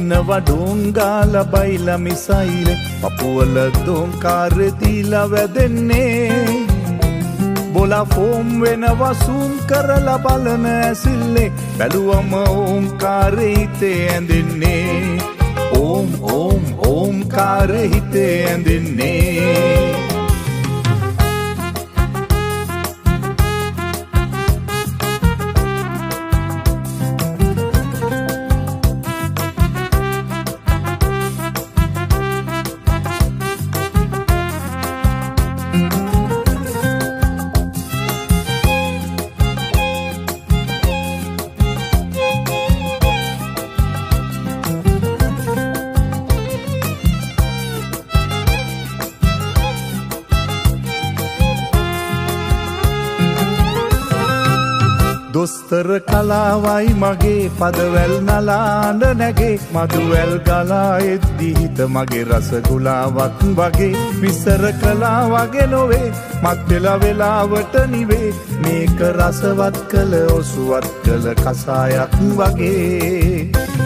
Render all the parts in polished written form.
එනවා ඩෝංගාලා බයිලා මිසයිල් පපුවල දෝංකාර දීලා වැදෙන්නේ බොලා ෆෝම් වෙනවා සූම් කරලා බලන ඇසිල්ලේ බැලුවම ඕම්කාරේ හිතේ ඇඳෙන්නේ ඕම් ඕම් ඕම්කාරේ හිතේ ඇඳෙන්නේ දොස්තර කලාවයි මගේ පදවැල් නලාඬ නැගේ මදුවැල් ගලා එද්දි හිත මගේ රසගුලාවක් වගේ විසර කලා වගේ නොවේ මත් වෙලා වෙලාවට නිවේ මේක රසවත් කළ ඔසුවත් කළ කසායක් වගේ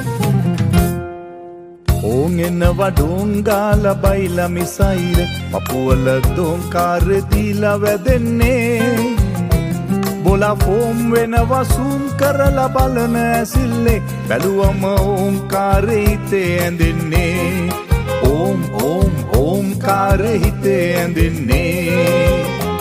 ඕන් එනවා ඩෝංගාලා බයිලා මිසයිල් පපුවල දෝංකාර දීලා වැදෙන්නේ බොලා ෆෝම් වෙනවා සූම් කරලා බලන ඇසිල්ලේ බැලුවම ඕම්කාරේ හිතේ ඇඳෙන්නේ ඕම් ඕම් ඕම්කාරේ හිතේ ඇඳෙන්නේ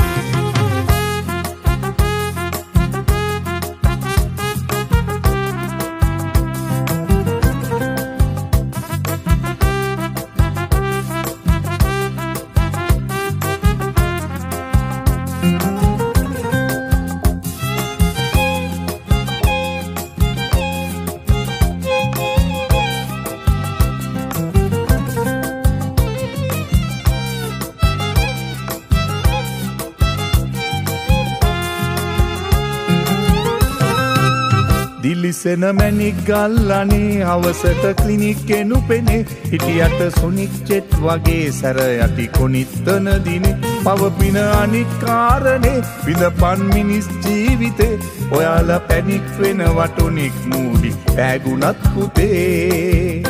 දිලිසෙන මැණික් ගල්ලනේ හවසට ක්ලිනික් එනුපෙනේ හිටියට සොනික් ජෙට් වගේ සැර යටි කොනිත්තන දිනේ පවපින අනික් කාරණේ විඳපන් මිනිස් ජීවිතේ ඔයාලා පැනික් වෙන වටොනික් මූඩි පෑගුණත් පුතේ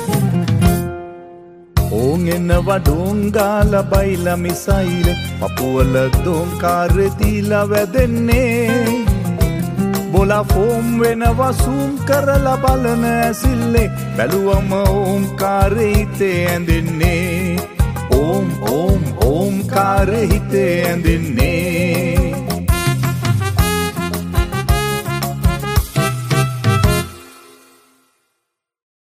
ඕන් එනවා ඩෝංගාලා බයිලා මිසයිල් පපුවල දෝංකාර දීලා වැදෙන්නේ බොලා ෆෝම් වෙනවා සූම් කරලා බලන ඇසිල්ලේ බැලුවම ඕම්කාරේ හිතේ ඇඳෙන්නේ ඕම් ඕම් ඕම්කාරේ හිතේ ඇඳෙන්නේ